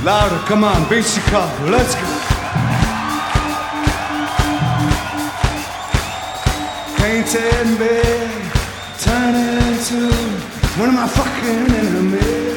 Louder, come on, beat Chicago, let's go. Painted bed, turning into one of my fucking enemies.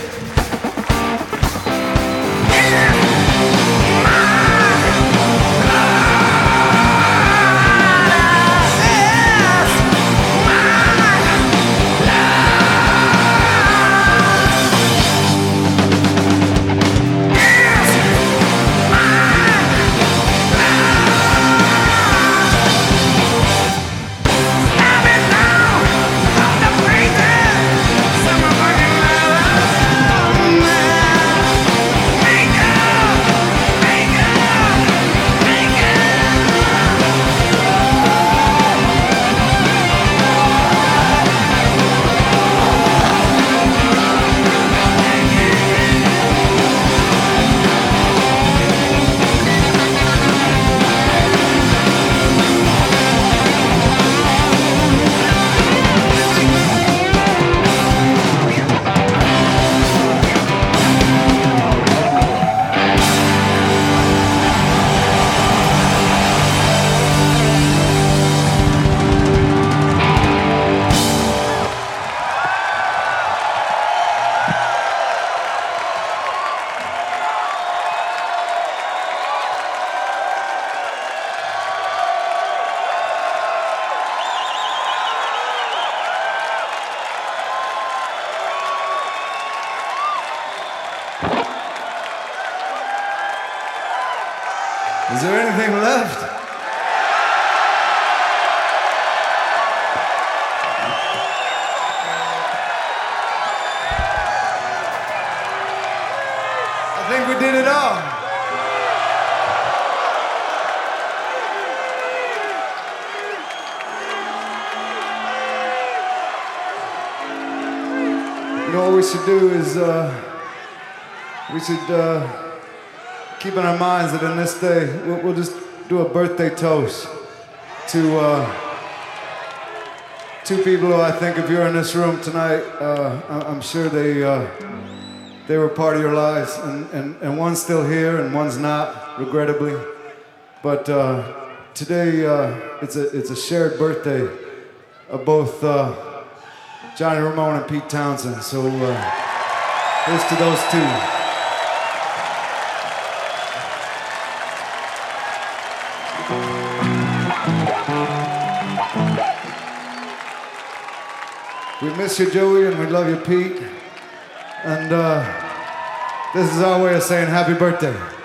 Is there anything left? I think we did it all. You know what we should do is we should keep in our minds that on this day, we'll just do a birthday toast to two people who I think if you're in this room tonight, I'm sure they were part of your lives, and one's still here and one's not, regrettably. But today, it's a shared birthday of both Johnny Ramone and Pete Townsend. So here's to those two. We miss you, Joey, and we love you, Pete. And this is our way of saying happy birthday.